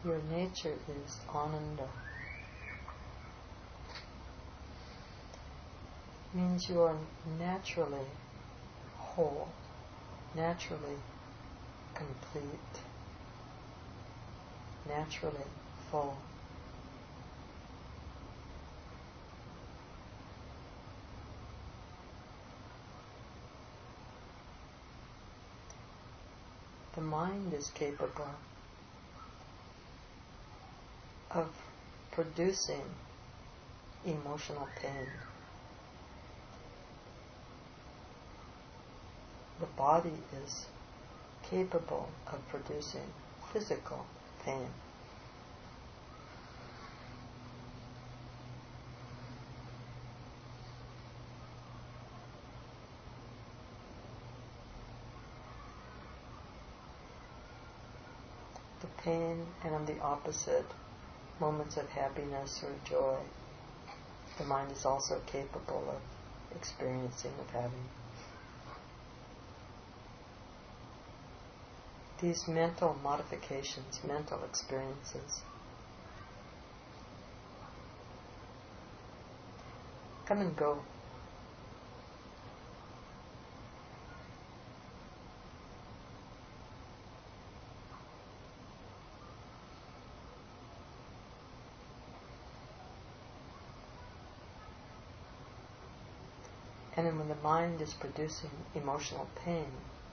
Your nature is Ananda. Means you are naturally whole, naturally complete, naturally full. The mind is capable of producing emotional pain. The body is capable of producing physical pain. The pain, and on the opposite, moments of happiness or joy, the mind is also capable of experiencing, of having. These mental modifications, mental experiences, come and go. And then when the mind is producing emotional pain,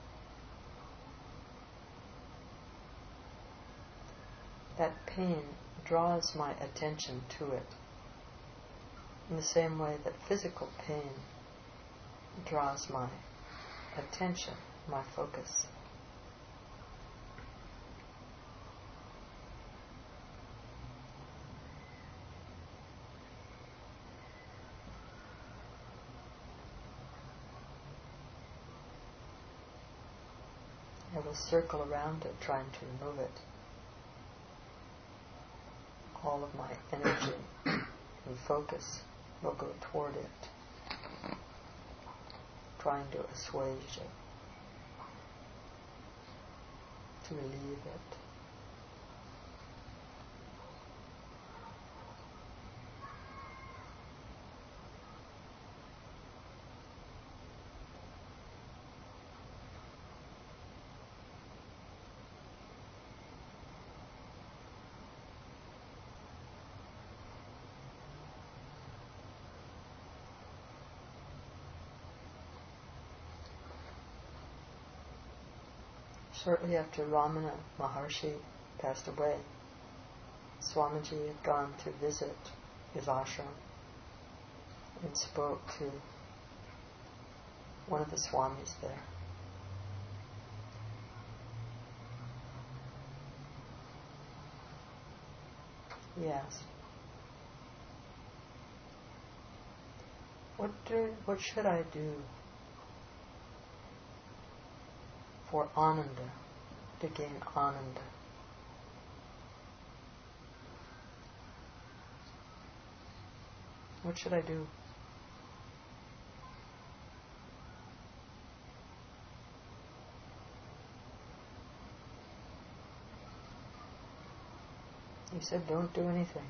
that pain draws my attention to it in the same way that physical pain draws my attention, my focus. I will circle around it, trying to remove it. All of my energy and focus will go toward it, trying to assuage it, to relieve it. Shortly after Ramana Maharshi passed away, Swamiji had gone to visit his ashram and spoke to one of the Swamis there. He asked, what should I do for Ananda, to gain Ananda? What should I do? He said, don't do anything.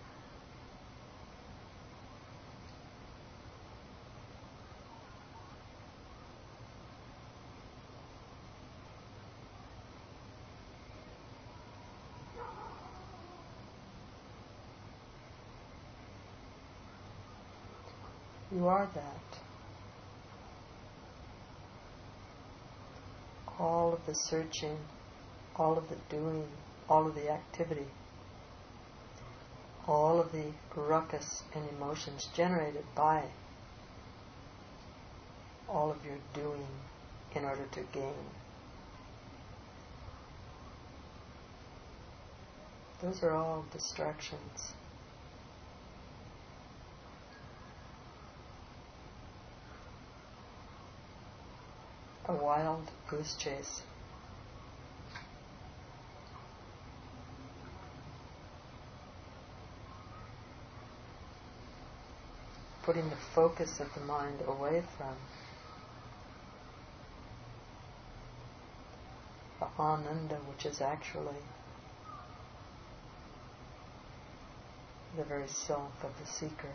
You are that. All of the searching, all of the doing, all of the activity, all of the ruckus and emotions generated by all of your doing in order to gain. Those are all distractions. A wild goose chase. Putting the focus of the mind away from the Ananda, which is actually the very self of the seeker.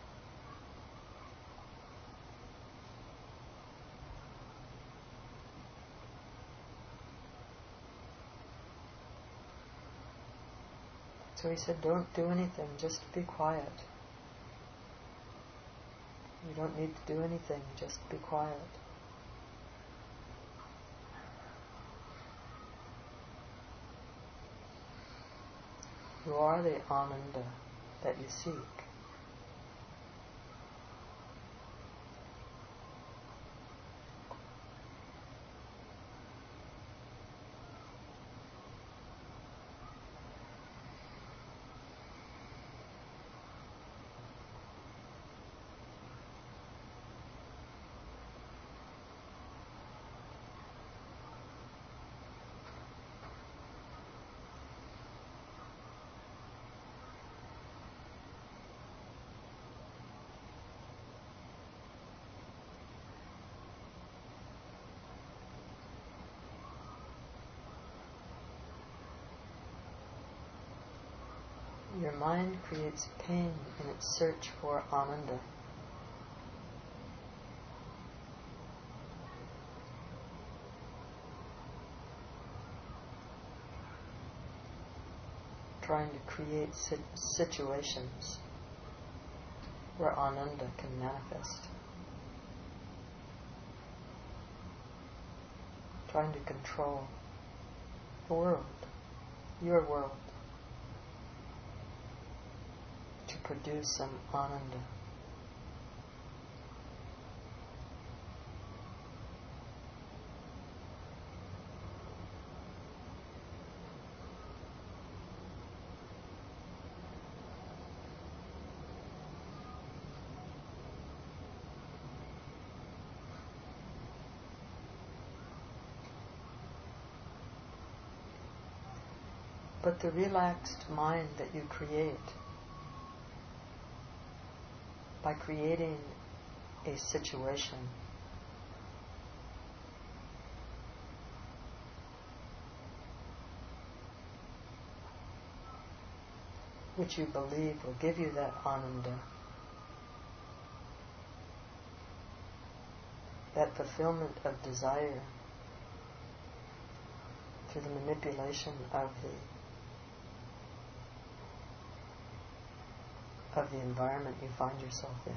So he said, don't do anything, just be quiet. You don't need to do anything, just be quiet. You are the Ananda that you seek. Your mind creates pain in its search for Ananda. Trying to create situations where Ananda can manifest. Trying to control the world, your world, to produce some Ananda. But the relaxed mind that you create by creating a situation which you believe will give you that Ananda, that fulfillment of desire through the manipulation of the environment you find yourself in.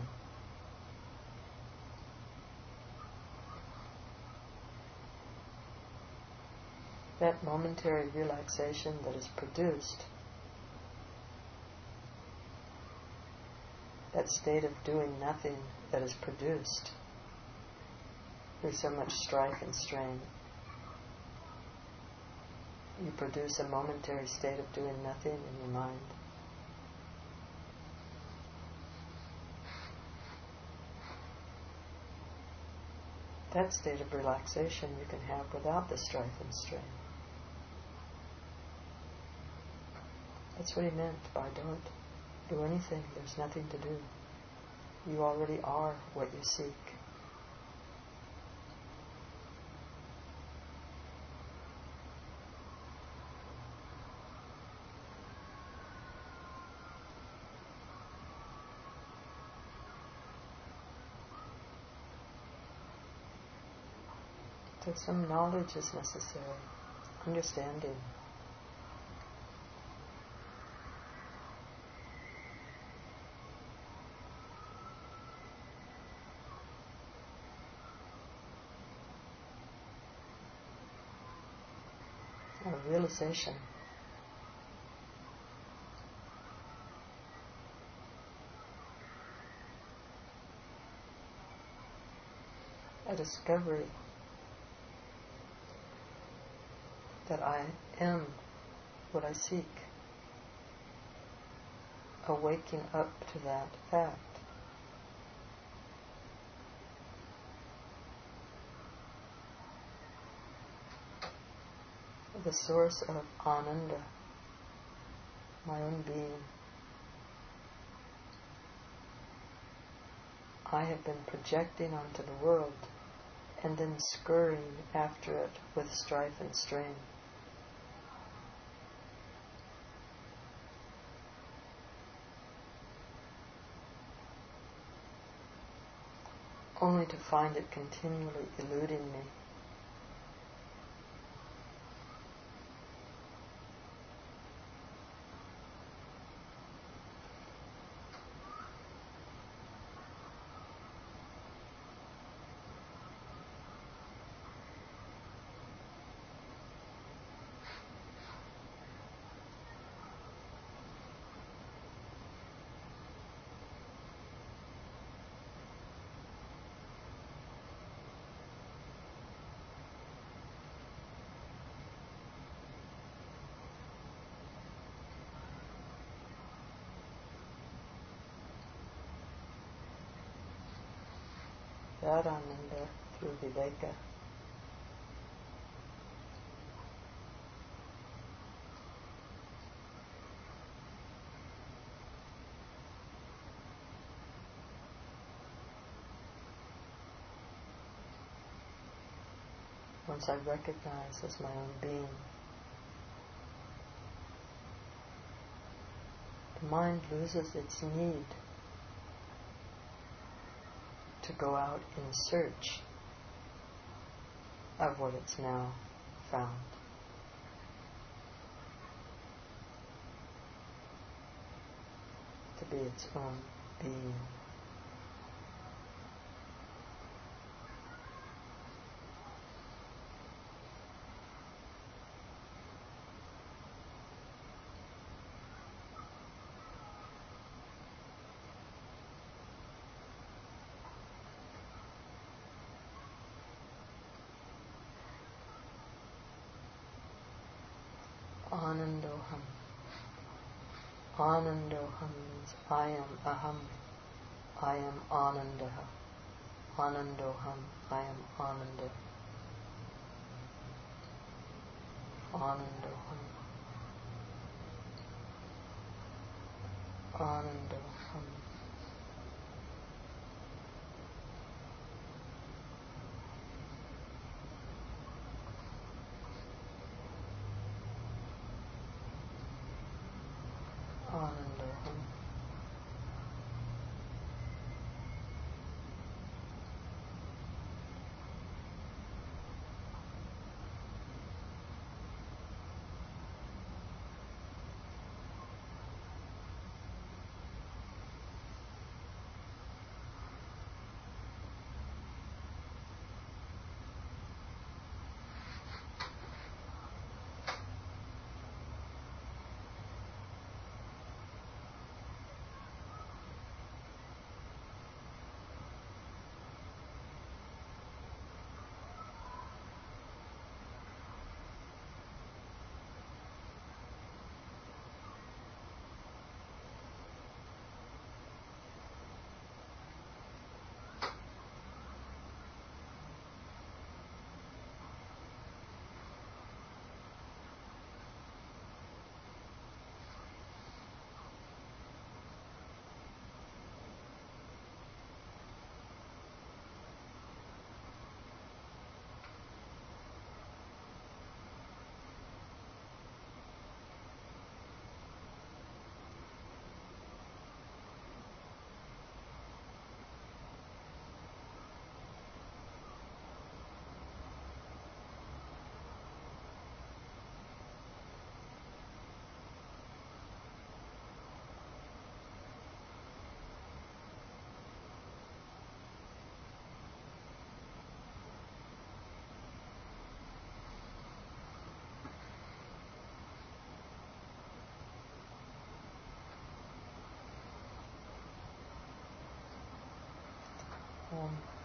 That momentary relaxation that is produced, that state of doing nothing that is produced through so much strife and strain. You produce a momentary state of doing nothing in your mind. That state of relaxation you can have without the strife and strain. That's what he meant by don't do anything, there's nothing to do. You already are what you seek. So some knowledge is necessary, understanding. A realization. A discovery that I am what I seek. A waking up to that fact. The source of Ananda, my own being. I have been projecting onto the world and then scurrying after it with strife and strain. only to find it continually eluding me. Ananda through Viveka. Once I recognize as my own being, the mind loses its need to go out in search of what it's now found. To be its own being. Anandoham. Anandoham means I am aham. I am Anandaha. Anandoham, I am Ananda. Anandoham. Anandoham. Anandoham. Om.